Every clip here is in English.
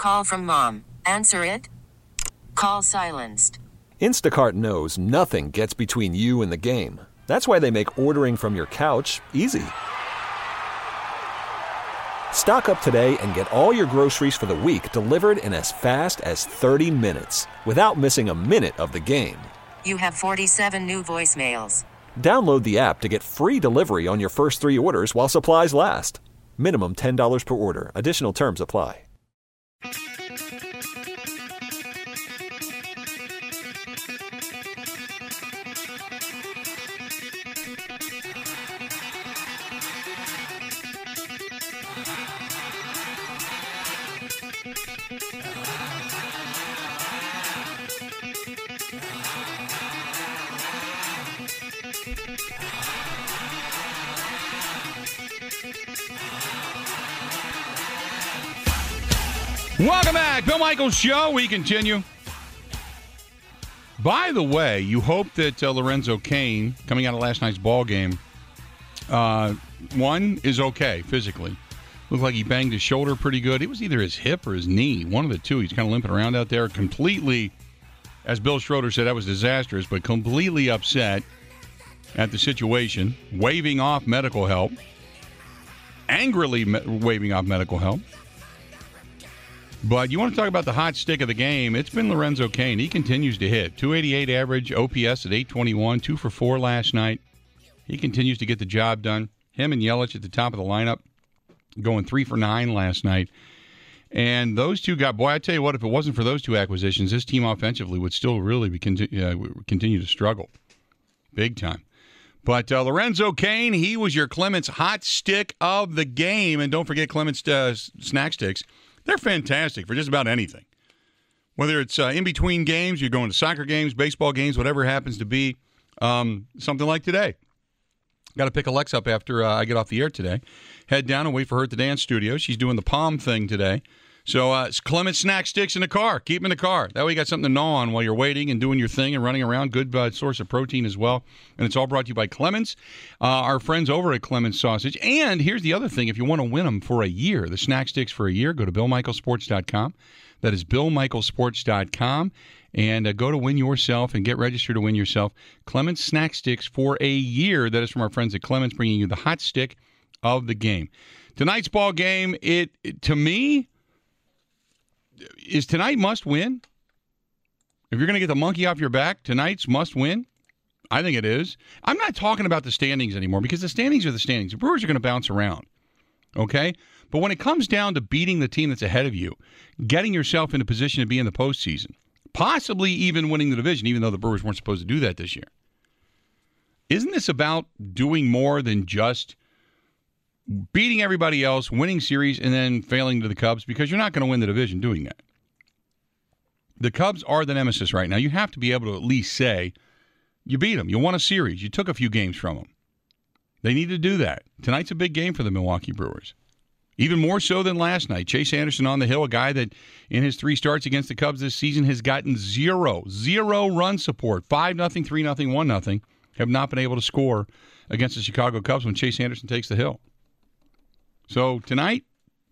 call from mom. Answer it. Call silenced. Instacart knows nothing gets between you and the game. That's why they make ordering from your couch easy. Stock up today and get all your groceries for the week delivered in as fast as 30 minutes without missing a minute of the game. You have 47 new voicemails. Download the app to get free delivery on your first 3 orders while supplies last. Minimum $10 per order. Additional terms apply. Welcome back. Bill Michaels Show. We continue. By the way, you hope that Lorenzo Cain, coming out of last night's ball game, one, is okay physically. Looked like he banged his shoulder pretty good. It was either his hip or his knee, one of the two. He's kind of limping around out there, completely, as Bill Schroeder said, that was disastrous, but completely upset at the situation, waving off medical help, angrily waving off medical help. But you want to talk about the hot stick of the game, it's been Lorenzo Cain. He continues to hit. 288 average, OPS at 821, 2 for 4 last night. He continues to get the job done. Him and Yelich at the top of the lineup, going 3 for 9 last night. And those two got, boy, I tell you what, if it wasn't for those two acquisitions, this team offensively would still really continue to struggle. Big time. But Lorenzo Cain, he was your Clements hot stick of the game. And don't forget Clements snack sticks. They're fantastic for just about anything. Whether it's in between games, you're going to soccer games, baseball games, whatever it happens to be, something like today. Got to pick Alexa up after I get off the air today. Head down and wait for her at the dance studio. She's doing the palm thing today. So it's Clement snack sticks in the car. Keep them in the car. That way you got something to gnaw on while you're waiting and doing your thing and running around. Good source of protein as well. And it's all brought to you by Clements, our friends over at Clements Sausage. And here's the other thing. If you want to win them for a year, the snack sticks for a year, go to BillMichaelsports.com. That is BillMichaelsports.com. And go to win yourself and get registered to win yourself Clements snack sticks for a year. That is from our friends at Clements, bringing you the hot stick of the game. Tonight's ball game, to me, is tonight must win? If you're going to get the monkey off your back, tonight's must win? I think it is. I'm not talking about the standings anymore because the standings are the standings. The Brewers are going to bounce around, okay? But when it comes down to beating the team that's ahead of you, getting yourself in a position to be in the postseason, possibly even winning the division, even though the Brewers weren't supposed to do that this year, isn't this about doing more than just beating everybody else, winning series, and then failing to the Cubs? Because you're not going to win the division doing that. The Cubs are the nemesis right now. You have to be able to at least say you beat them. You won a series. You took a few games from them. They need to do that. Tonight's a big game for the Milwaukee Brewers. Even more so than last night. Chase Anderson on the hill, a guy that in his 3 starts against the Cubs this season has gotten zero run support. 5-0, 3-0, 1-0. Have not been able to score against the Chicago Cubs when Chase Anderson takes the hill. So tonight,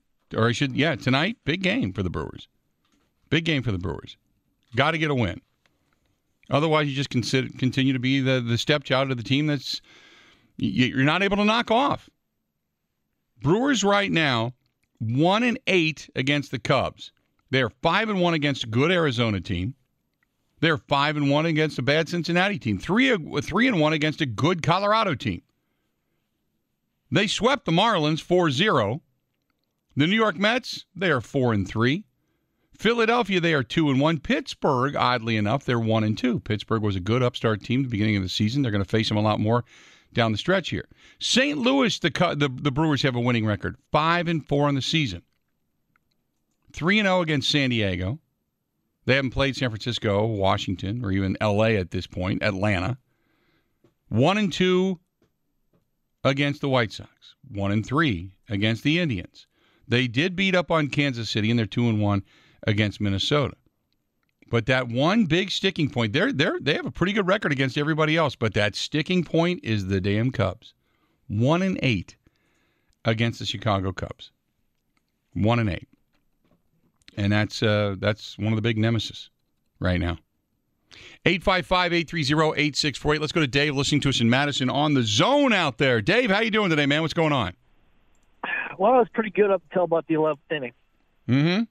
big game for the Brewers. Big game for the Brewers. Got to get a win. Otherwise, you just continue to be the stepchild of the team that's you're not able to knock off. Brewers right now, 1-8 against the Cubs. They're 5-1 against a good Arizona team. They're 5-1 against a bad Cincinnati team. 3-1 against a good Colorado team. They swept the Marlins 4-0. The New York Mets, they are 4-3. Philadelphia, they are 2-1. Pittsburgh, oddly enough, they're 1-2. Pittsburgh was a good upstart team at the beginning of the season. They're going to face them a lot more down the stretch here. St. Louis, the Brewers have a winning record, 5-4 on the season. 3-0 against San Diego. They haven't played San Francisco, Washington, or even L.A. at this point, Atlanta. 1-2 against the White Sox. 1-3 against the Indians. They did beat up on Kansas City, and they're 2-1 against Minnesota. But that one big sticking point, they have a pretty good record against everybody else, but that sticking point is the damn Cubs. 1-8 against the Chicago Cubs. 1-8. And that's one of the big nemesis right now. 855-830-8648. Let's go to Dave listening to us in Madison on the Zone out there. Dave, how you doing today, man? What's going on? Well, I was pretty good up until about the 11th inning. Mm-hmm.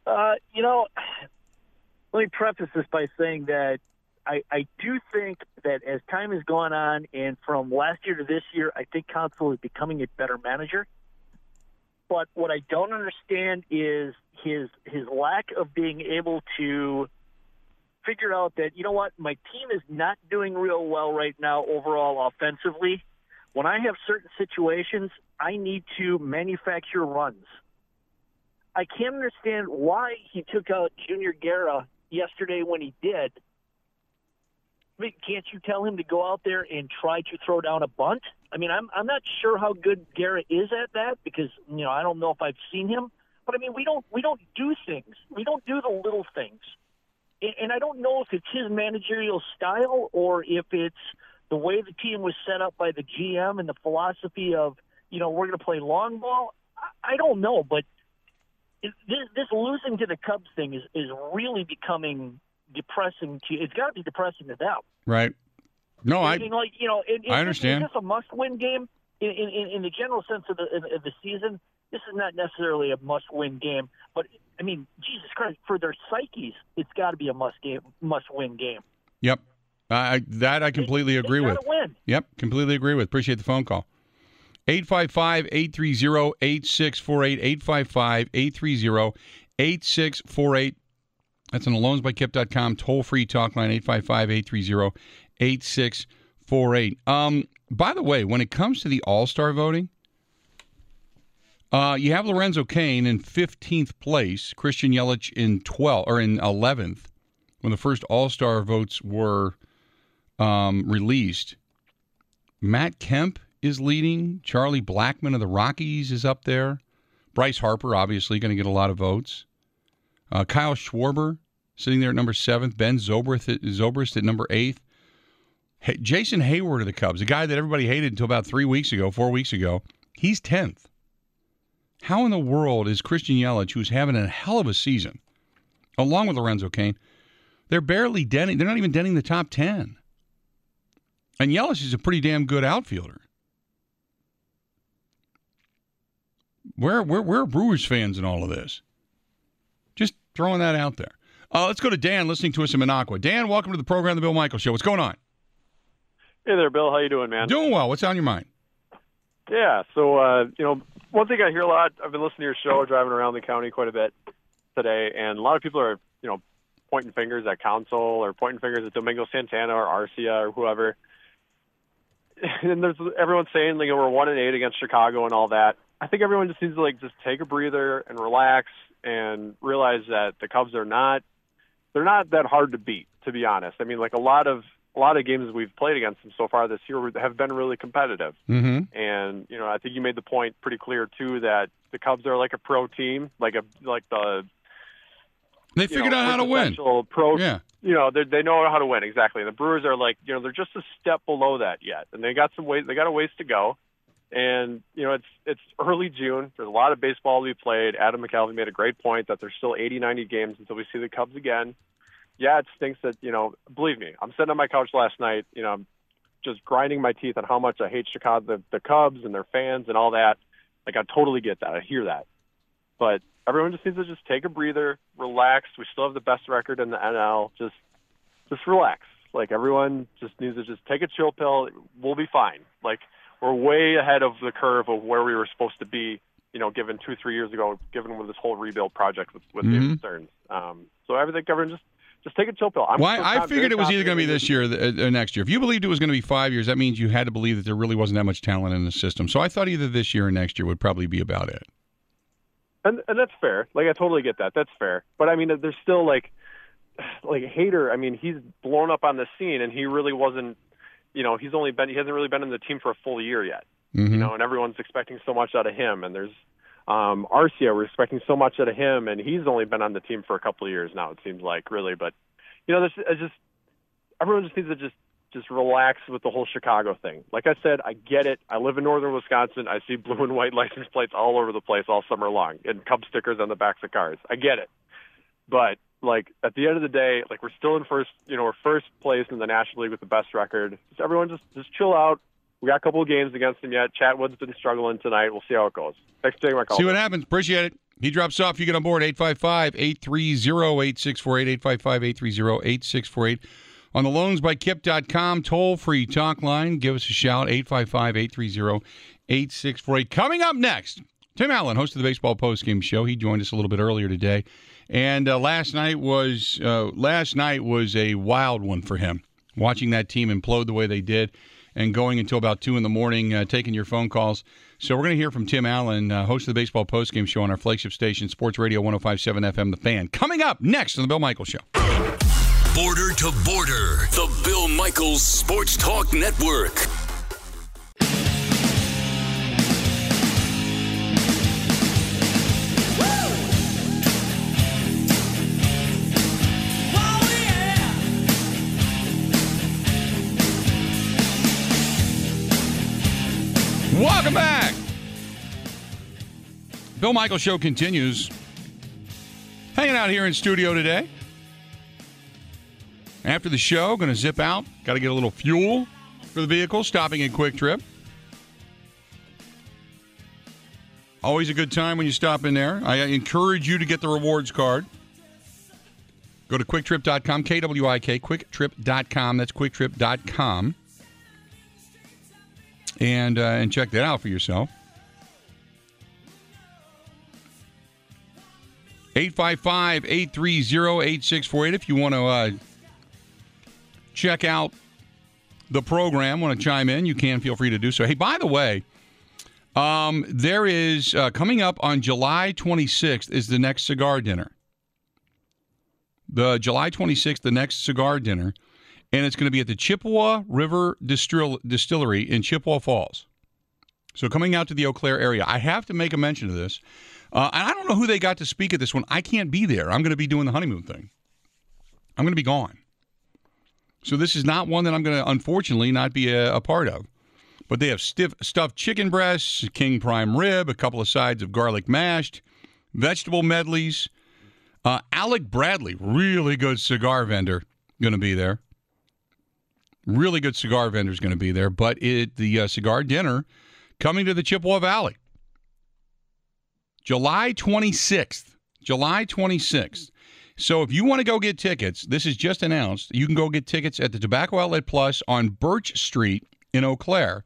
Let me preface this by saying that I do think that as time has gone on and from last year to this year, I think Counsell is becoming a better manager. But what I don't understand is his lack of being able to figure out that, you know what, my team is not doing real well right now overall offensively. When I have certain situations, I need to manufacture runs. I can't understand why he took out Junior Guerra yesterday when he did. I mean, can't you tell him to go out there and try to throw down a bunt? I mean, I'm not sure how good Guerra is at that because, I don't know if I've seen him. But, I mean, we don't do things. We don't do the little things. And I don't know if it's his managerial style or if it's the way the team was set up by the GM and the philosophy of, we're going to play long ball. I don't know, but this losing to the Cubs thing is really becoming depressing. It's got to be depressing to them. Right. No, I Is understand. this a must-win game in the general sense of the season? This is not necessarily a must-win game, but I mean, Jesus Christ, for their psyches, it's got to be a must-win game. Yep, I completely agree with. Win. Yep, completely agree with. Appreciate the phone call. 855-830-8648. 855-830-8648. That's on the loansbykip.com toll-free talk line. 855-830-8648. By the way, when it comes to the All-Star voting. You have Lorenzo Cain in 15th place, Christian Yelich in 11th, when the first All-Star votes were released. Matt Kemp is leading. Charlie Blackmon of the Rockies is up there. Bryce Harper, obviously, going to get a lot of votes. Kyle Schwarber sitting there at number 7th. Ben Zobrist at number 8th. Jason Hayward of the Cubs, a guy that everybody hated until about 4 weeks ago, he's 10th. How in the world is Christian Yelich, who's having a hell of a season, along with Lorenzo Cain, they're barely denting. They're not even denting the top 10. And Yelich is a pretty damn good outfielder. Where are Brewers fans in all of this? Just throwing that out there. Let's go to Dan, listening to us in Minocqua. Dan, welcome to the program, The Bill Michaels Show. What's going on? Hey there, Bill. How you doing, man? Doing well. What's on your mind? Yeah, so, one thing I hear a lot, I've been listening to your show, driving around the county quite a bit today, and a lot of people are, pointing fingers at Counsell or pointing fingers at Domingo Santana or Arcia or whoever. And everyone's saying, we're 1-8 against Chicago and all that. I think everyone just needs to, just take a breather and relax and realize that the Cubs they're not that hard to beat, to be honest. I mean, a lot of games we've played against them so far this year have been really competitive. Mm-hmm. And, I think you made the point pretty clear, too, that the Cubs are like a pro team, they figured out how to win. Yeah. They know how to win, exactly. And the Brewers are they're just a step below that yet. And they got a ways to go. And, it's early June. There's a lot of baseball to be played. Adam McCalvy made a great point that there's still 80, 90 games until we see the Cubs again. Yeah, it stinks that, believe me, I'm sitting on my couch last night, I'm just grinding my teeth on how much I hate Chicago, the Cubs and their fans and all that. I totally get that. I hear that. But everyone just needs to just take a breather, relax. We still have the best record in the NL. Just relax. Everyone just needs to just take a chill pill. We'll be fine. We're way ahead of the curve of where we were supposed to be, given 2-3 years ago, given with this whole rebuild project with David Stearns. So I think everyone just take a chill pill. I figured it was either going to be this year or next year. If you believed it was going to be 5 years, that means you had to believe that there really wasn't that much talent in the system. So I thought either this year or next year would probably be about it. And that's fair. I totally get that. That's fair. But I mean, there's still Hader. I mean, he's blown up on the scene, and he really wasn't. He hasn't really been in the team for a full year yet. Mm-hmm. And everyone's expecting so much out of him. And there's Arcia, we're expecting so much out of him, and he's only been on the team for a couple of years now, it seems like, really. But, everyone just needs to just relax with the whole Chicago thing. Like I said, I get it. I live in northern Wisconsin. I see blue and white license plates all over the place all summer long and Cub stickers on the backs of cars. I get it. But like at the end of the day, like we're still in first, we're first place in the National League with the best record. So everyone just chill out. We got a couple of games against them yet. Chatwood's been struggling tonight. We'll see how it goes. Thanks for taking my call. See what happens. Appreciate it. He drops off. You get on board 855-830-8648, 855-830-8648. On the loansbykip.com toll-free talk line. Give us a shout, 855-830-8648. Coming up next, Tim Allen, host of the Baseball Postgame Show. He joined us a little bit earlier today. And last night was a wild one for him, watching that team implode the way they did and going until about 2 in the morning, taking your phone calls. So we're going to hear from Tim Allen, host of the Baseball Postgame Show on our flagship station, Sports Radio 105.7 FM, The Fan. Coming up next on The Bill Michaels Show. Border to Border, the Bill Michaels Sports Talk Network. Welcome back. Bill Michaels Show continues. Hanging out here in studio today. After the show, going to zip out. Got to get a little fuel for the vehicle, stopping at Quick Trip. Always a good time when you stop in there. I encourage you to get the rewards card. Go to quicktrip.com, Kwik, quicktrip.com. That's quicktrip.com. And check that out for yourself. 855-830-8648 if you want to check out the program, want to chime in, you can feel free to do so. Hey, by the way, there is coming up on July 26th is the next cigar dinner. The July 26th, the next cigar dinner. And it's going to be at the Chippewa River Distillery in Chippewa Falls. So coming out to the Eau Claire area. I have to make a mention of this. And I don't know who they got to speak at this one. I can't be there. I'm going to be doing the honeymoon thing. I'm going to be gone. So this is not one that I'm going to, unfortunately, not be a part of. But they have stuffed chicken breasts, king prime rib, a couple of sides of garlic mashed, vegetable medleys. Alec Bradley, really good cigar vendor, going to be there. Really good cigar vendors going to be there, but the cigar dinner coming to the Chippewa Valley. July 26th. July 26th. So if you want to go get tickets, this is just announced, you can go get tickets at the Tobacco Outlet Plus on Birch Street in Eau Claire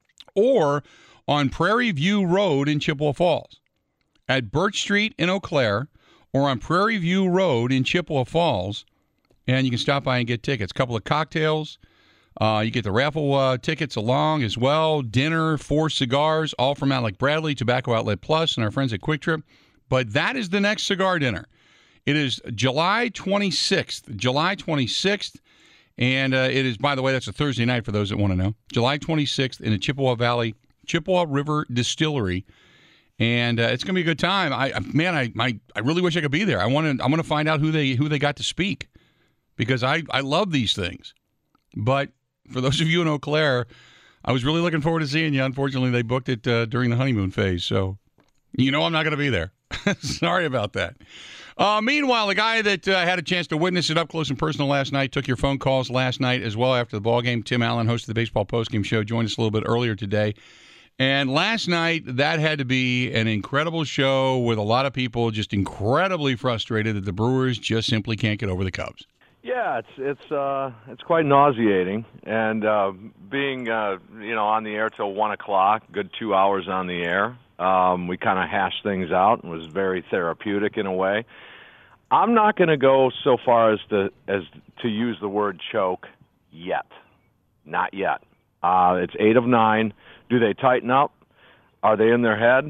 or on Prairie View Road in Chippewa Falls. At Birch Street in Eau Claire or on Prairie View Road in Chippewa Falls, and you can stop by and get tickets. A couple of cocktails. You get the raffle tickets along as well. Dinner, 4 cigars, all from Alec Bradley, Tobacco Outlet Plus, and our friends at Quick Trip. But that is the next cigar dinner. It is July 26th. July 26th. And it is, by the way, that's a Thursday night for those that want to know. July 26th in the Chippewa Valley, Chippewa River Distillery. And it's going to be a good time. I really wish I could be there. I want to find out who they got to speak because I love these things. But for those of you in Eau Claire, I was really looking forward to seeing you. Unfortunately, they booked it during the honeymoon phase, so I'm not going to be there. Sorry about that. Meanwhile, the guy that had a chance to witness it up close and personal last night, took your phone calls last night as well after the ballgame. Tim Allen, host of the Baseball Postgame Show, joined us a little bit earlier today. And last night, that had to be an incredible show with a lot of people just incredibly frustrated that the Brewers just simply can't get over the Cubs. Yeah, it's quite nauseating, and being on the air till 1:00, good 2 hours on the air. We kind of hashed things out and was very therapeutic in a way. I'm not going to go so far as to use the word choke yet, not yet. It's 8 of 9. Do they tighten up? Are they in their head?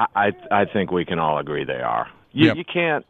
I think we can all agree they are. You can't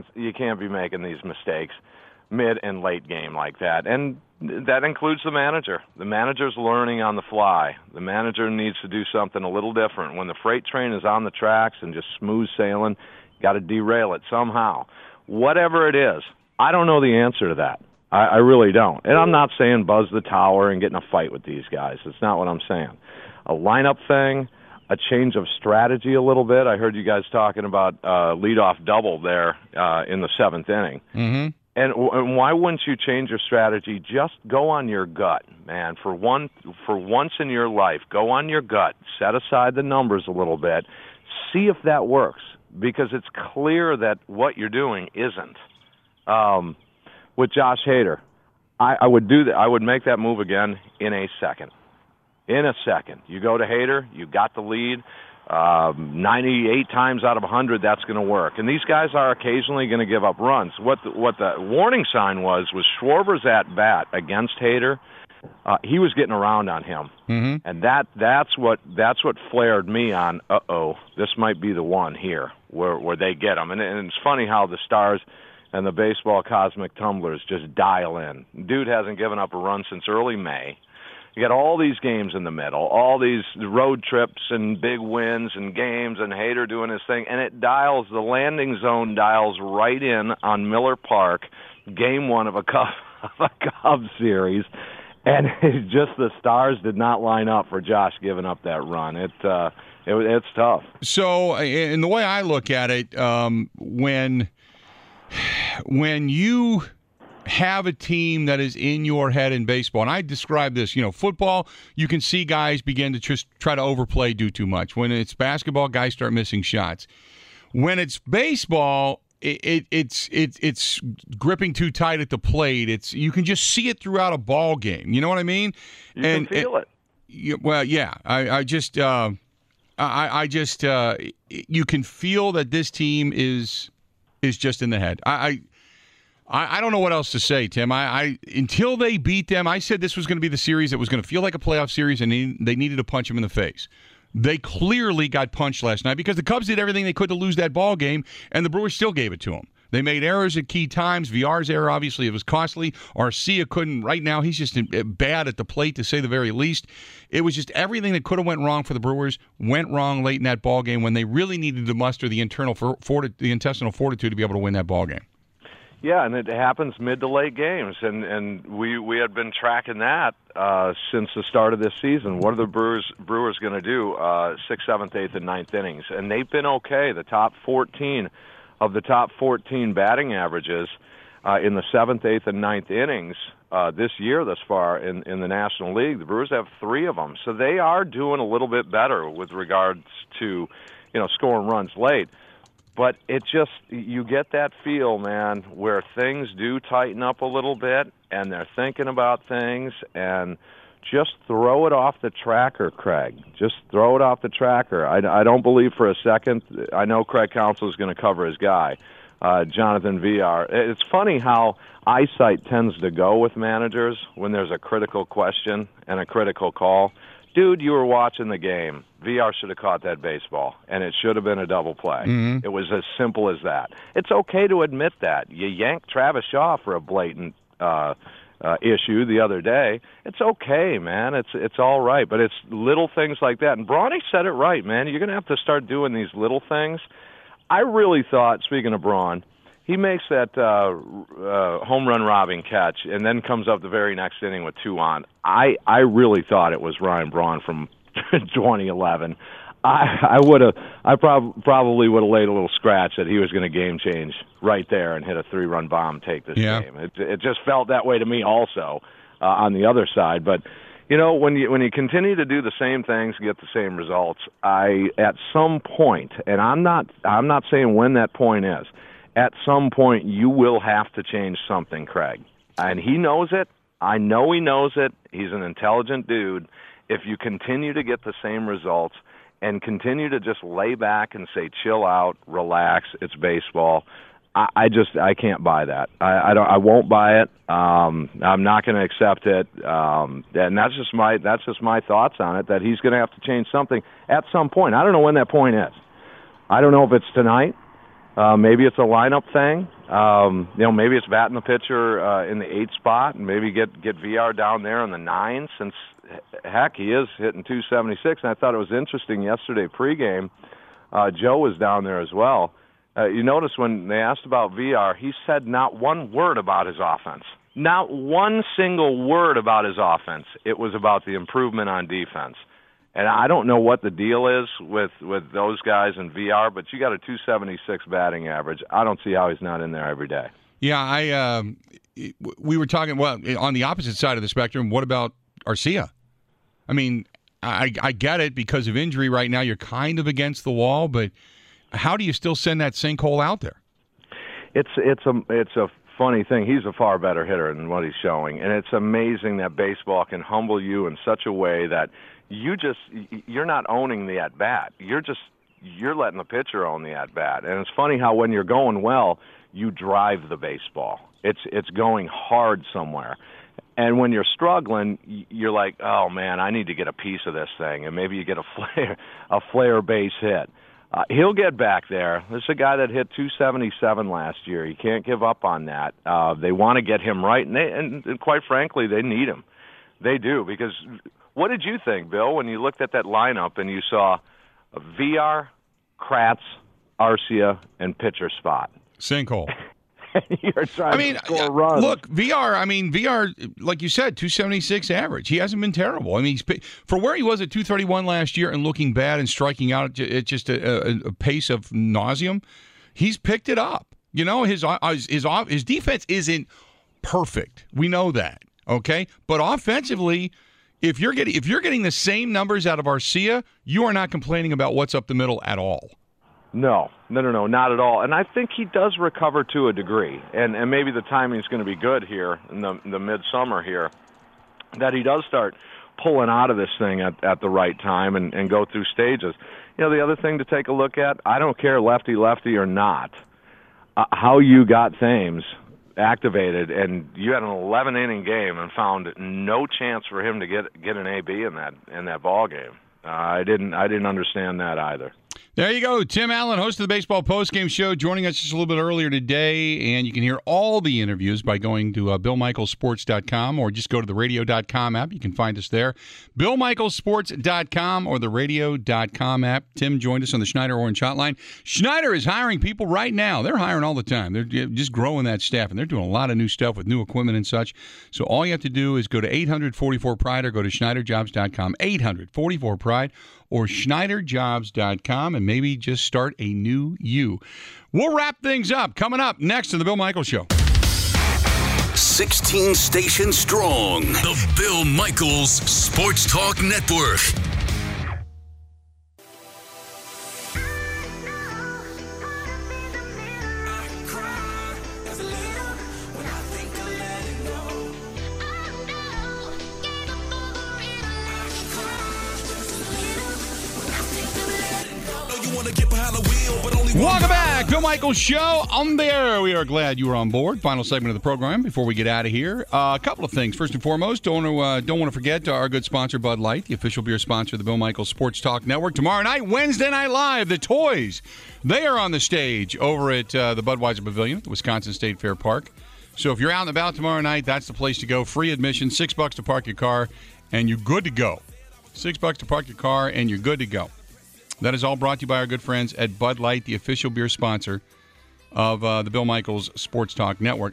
be making these mistakes mid and late game like that, and that includes the manager. The manager's learning on the fly. The manager needs to do something a little different. When the freight train is on the tracks and just smooth sailing, you got to derail it somehow. Whatever it is, I don't know the answer to that. I really don't. And I'm not saying buzz the tower and get in a fight with these guys. It's not what I'm saying. A lineup thing, a change of strategy a little bit. I heard you guys talking about leadoff double there in the 7th inning. Mm-hmm. And why wouldn't you change your strategy? Just go on your gut, man. For once in your life, go on your gut. Set aside the numbers a little bit. See if that works, because it's clear that what you're doing isn't. With Josh Hader, I would do that. I would make that move again in a second. In a second. You go to Hader, you got the lead. 98 times out of 100, that's going to work. And these guys are occasionally going to give up runs. What the warning sign was Schwarber's at bat against Hader. He was getting around on him, and that's what flared me on. This might be the one here where they get him. And it's funny how the Stars and the baseball cosmic tumblers just dial in. Dude hasn't given up a run since early May. You got all these games in the middle, all these road trips and big wins and games, and Hader doing his thing, and the landing zone dials right in on Miller Park, game 1 of a Cubs series, and it's just the Stars did not line up for Josh giving up that run. It's tough. So, in the way I look at it, when you have a team that is in your head in baseball, and I describe this, football, you can see guys begin to just try to overplay, do too much. When it's basketball, guys start missing shots. When it's baseball, it's gripping too tight at the plate. You can just see it throughout a ball game. You know what I mean? You can feel it. Well, yeah. I just you can feel that this team is just in the head. I don't know what else to say, Tim. Until they beat them, I said this was going to be the series that was going to feel like a playoff series, and they needed to punch them in the face. They clearly got punched last night because the Cubs did everything they could to lose that ball game, and the Brewers still gave it to them. They made errors at key times. VR's error, obviously, it was costly. Arcia couldn't. Right now, he's just bad at the plate, to say the very least. It was just everything that could have went wrong for the Brewers went wrong late in that ball game when they really needed to muster the intestinal fortitude to be able to win that ball game. Yeah, and it happens mid to late games, and we had been tracking that since the start of this season. What are the Brewers going to do 6th, 7th, 8th, and 9th innings? And they've been okay. The top 14 of the top 14 batting averages in the 7th, 8th, and 9th innings this year thus far in the National League. The Brewers have 3 of them. So they are doing a little bit better with regards to scoring runs late. But it just, you get that feel, man, where things do tighten up a little bit, and they're thinking about things, and just throw it off the tracker, Craig. Just throw it off the tracker. I don't believe for a second. I know Craig Counsell is going to cover his guy, Jonathan Villar. It's funny how eyesight tends to go with managers when there's a critical question and a critical call. Dude, you were watching the game. VR should have caught that baseball, and it should have been a double play. Mm-hmm. It was as simple as that. It's okay to admit that. You yanked Travis Shaw for a blatant issue the other day. It's okay, man. It's all right. But it's little things like that. And Brawny said it right, man. You're going to have to start doing these little things. I really thought, speaking of Braun, he makes that home run robbing catch and then comes up the very next inning with 2 on. I really thought it was Ryan Braun from 2011. I probably would have laid a little scratch that he was going to game change right there and hit a 3-run bomb, take this game. It just felt that way to me also on the other side. But when you continue to do the same things, get the same results. At some point, and I'm not saying when that point is. At some point, you will have to change something, Craig. And he knows it. I know he knows it. He's an intelligent dude. If you continue to get the same results and continue to just lay back and say, chill out, relax, it's baseball, I can't buy that. I won't buy it. I'm not going to accept it. And that's just my thoughts on it, that he's going to have to change something at some point. I don't know when that point is. I don't know if it's tonight. Maybe it's a lineup thing. Maybe it's batting the pitcher in the 8th spot, and maybe get VR down there in the 9, since heck, he is hitting 276. And I thought it was interesting yesterday pregame. Joe was down there as well. You notice when they asked about VR, he said not one word about his offense. Not one single word about his offense. It was about the improvement on defense. And I don't know what the deal is with those guys in VR, but you got a 276 batting average. I don't see how he's not in there every day. Yeah, we were talking, well, on the opposite side of the spectrum, what about Arcia? I mean, I get it because of injury right now. You're kind of against the wall, but how do you still send that sinkhole out there? It's a funny thing. He's a far better hitter than what he's showing, and it's amazing that baseball can humble you in such a way that you're not owning the at bat. You're letting the pitcher own the at bat. And it's funny how when you're going well, you drive the baseball. It's going hard somewhere. And when you're struggling, you're like, oh man, I need to get a piece of this thing, and maybe you get a flare base hit. He'll get back there. This is a guy that hit 277 last year. You can't give up on that. They want to get him right, and quite frankly, they need him. They do, because what did you think, Bill, when you looked at that lineup and you saw VR, Kratz, Arcia, and pitcher spot? Sinkhole. You're trying to score runs. Look, VR, like you said, 276 average. He hasn't been terrible. I mean, for where he was at 231 last year and looking bad and striking out at just a pace of nauseum, he's picked it up. You know, his defense isn't perfect. We know that, okay? But offensively, if you're getting the same numbers out of Arcia, you are not complaining about what's up the middle at all. No, not at all. And I think he does recover to a degree. And maybe the timing is going to be good here in the midsummer here, that he does start pulling out of this thing at the right time and go through stages. You know, the other thing to take a look at, I don't care lefty or not, how you got Thames activated, and you had an 11-inning game and found no chance for him to get an AB in that ball game. I didn't understand that either. There you go. Tim Allen, host of the Baseball Postgame Show, joining us just a little bit earlier today. And you can hear all the interviews by going to BillMichaelsSports.com or just go to the Radio.com app. You can find us there. BillMichaelsSports.com or the Radio.com app. Tim joined us on the Schneider Orange Hotline. Schneider is hiring people right now. They're hiring all the time. They're just growing that staff, and they're doing a lot of new stuff with new equipment and such. So all you have to do is go to 844-PRIDE or go to SchneiderJobs.com, 844-PRIDE or SchneiderJobs.com, and maybe just start a new you. We'll wrap things up. Coming up next on The Bill Michaels Show. 16 stations strong. The Bill Michaels Sports Talk Network. Welcome back. Bill Michaels Show on the air. We are glad you were on board. Final segment of the program before we get out of here. A couple of things. First and foremost, don't want to forget our good sponsor, Bud Light, the official beer sponsor of the Bill Michaels Sports Talk Network. Tomorrow night, Wednesday Night Live, the Toys. They are on the stage over at the Budweiser Pavilion at the Wisconsin State Fair Park. So if you're out and about tomorrow night, that's the place to go. Free admission, $6 to park your car, and you're good to go. $6 to park your car, and you're good to go. That is all brought to you by our good friends at Bud Light, the official beer sponsor of the Bill Michaels Sports Talk Network.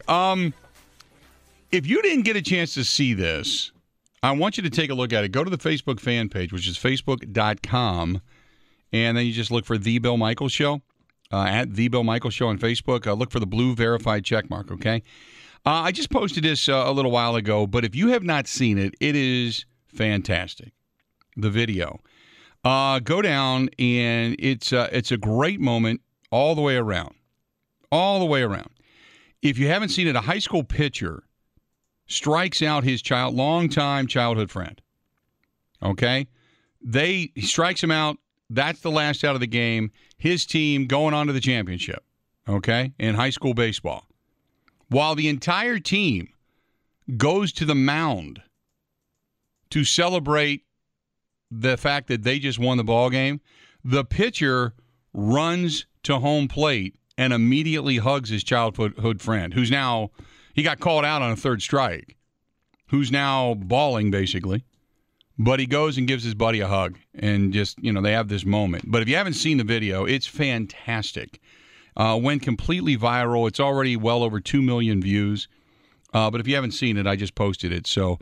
If you didn't get a chance to see this, I want you to take a look at it. Go to the Facebook fan page, which is facebook.com, and then you just look for The Bill Michaels Show, at The Bill Michaels Show on Facebook. Look for the blue verified check mark, okay? I just posted this a little while ago, but if you have not seen it, it is fantastic, the video. Go down, and it's a great moment all the way around. All the way around. If you haven't seen it, a high school pitcher strikes out his longtime childhood friend. Okay? He strikes him out. That's the last out of the game. His team going on to the championship, okay, in high school baseball. While the entire team goes to the mound to celebrate the fact that they just won the ball game, the pitcher runs to home plate and immediately hugs his childhood friend, who's now, he got called out on a third strike, who's now bawling basically, but he goes and gives his buddy a hug, and just, they have this moment. But if you haven't seen the video, it's fantastic. Went completely viral. It's already well over 2 million views. But if you haven't seen it, I just posted it. So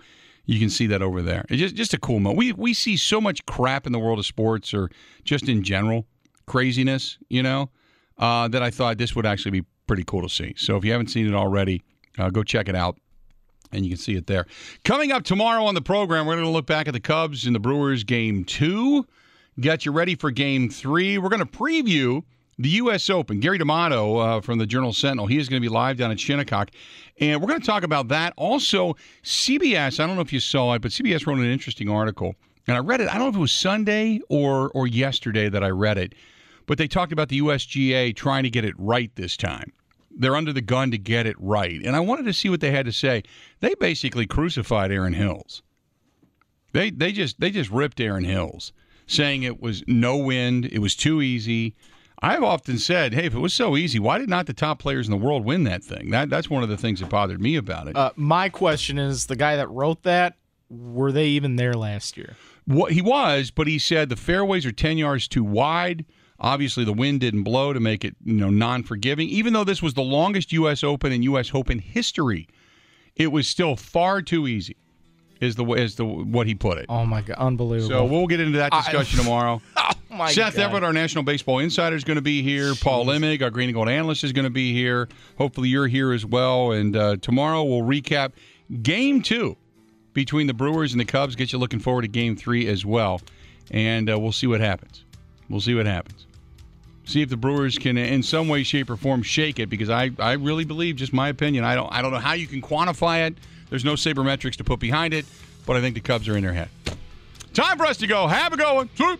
You can see that over there. It's just a cool moment. We see so much crap in the world of sports, or just in general, craziness, that I thought this would actually be pretty cool to see. So if you haven't seen it already, go check it out, and you can see it there. Coming up tomorrow on the program, we're going to look back at the Cubs and the Brewers Game 2, get you ready for Game 3. We're going to preview the U.S. Open. Gary D'Amato from the Journal-Sentinel, he is going to be live down at Shinnecock, and we're going to talk about that. Also, CBS, I don't know if you saw it, but CBS wrote an interesting article, and I read it. I don't know if it was Sunday or yesterday that I read it, but they talked about the USGA trying to get it right this time. They're under the gun to get it right, and I wanted to see what they had to say. They basically crucified Aaron Hills. They just ripped Aaron Hills, saying it was no wind, it was too easy. I've often said, hey, if it was so easy, why did not the top players in the world win that thing? That's one of the things that bothered me about it. My question is, the guy that wrote that, were they even there last year? He was, but he said the fairways are 10 yards too wide. Obviously, the wind didn't blow to make it non-forgiving. Even though this was the longest U.S. Open in U.S. Open history, it was still far too easy, is what he put it. Oh, my God. Unbelievable. So we'll get into that discussion tomorrow. Oh my Seth God. Everett, our National Baseball Insider, is going to be here. Paul Limig, our Green and Gold Analyst, is going to be here. Hopefully you're here as well. And tomorrow we'll recap Game 2 between the Brewers and the Cubs. Get you looking forward to Game 3 as well. And we'll see what happens. See if the Brewers can, in some way, shape, or form, shake it, because I really believe, just my opinion, I don't know how you can quantify it. There's no sabermetrics to put behind it, but I think the Cubs are in their head. Time for us to go. Have a good one. Swoop.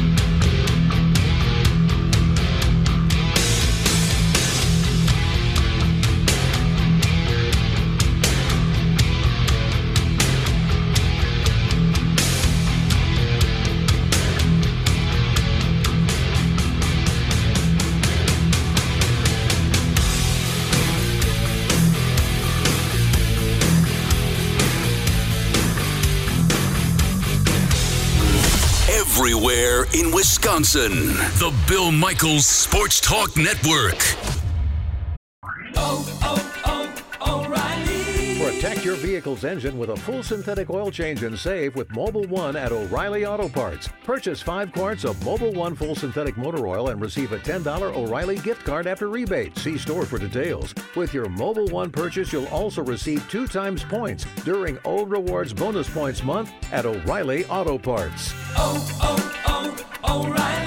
Everywhere in Wisconsin. The Bill Michaels Sports Talk Network. O'Reilly. Protect your vehicle's engine with a full synthetic oil change and save with Mobil 1 at O'Reilly Auto Parts. Purchase 5 quarts of Mobil 1 full synthetic motor oil and receive a $10 O'Reilly gift card after rebate. See store for details. With your Mobil 1 purchase, you'll also receive 2 times points during O Rewards Bonus Points Month at O'Reilly Auto Parts. O'Reilly.